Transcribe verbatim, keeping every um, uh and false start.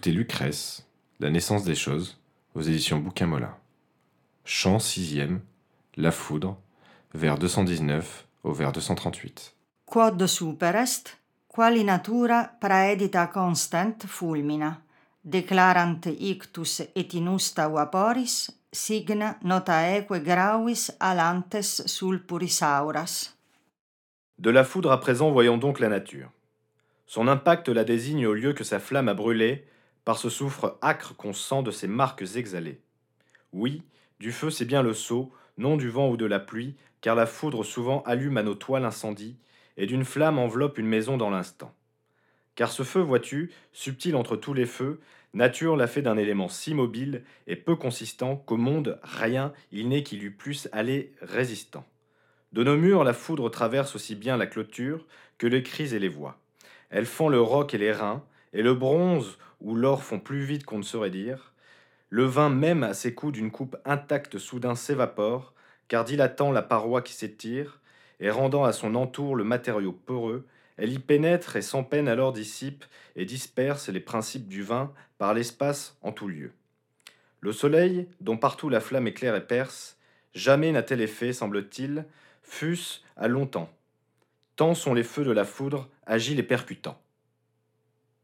écoutez Lucrèce, La naissance des choses, aux éditions Bouquin-Molin. Chant sixième, La foudre, vers deux cent dix-neuf au vers deux cent trente-huit. Quod super est, quali natura praedita constant fulmina, declarant ictus et inusta vaporis, signa notaeque gravis alantes sulpuris auras. De la foudre à présent, voyons donc la nature. Son impact la désigne au lieu que sa flamme a brûlé, par ce soufre âcre qu'on sent de ses marques exhalées. Oui, du feu c'est bien le sceau, non du vent ou de la pluie, car la foudre souvent allume à nos toits l'incendie, et d'une flamme enveloppe une maison dans l'instant. Car ce feu, vois-tu, subtil entre tous les feux, nature l'a fait d'un élément si mobile et peu consistant qu'au monde, rien il n'est qui lui puisse aller résistant. De nos murs, la foudre traverse aussi bien la clôture que les cris et les voix. Elle fend le roc et les reins, et le bronze ou l'or font plus vite qu'on ne saurait dire. Le vin même à ses coups d'une coupe intacte soudain s'évapore, car dilatant la paroi qui s'étire, et rendant à son entour le matériau peureux, elle y pénètre et sans peine alors dissipe et disperse les principes du vin par l'espace en tout lieu. Le soleil, dont partout la flamme éclaire et perce, jamais n'a tel effet, semble-t-il, fût-ce à longtemps. Tant sont les feux de la foudre agiles et percutants.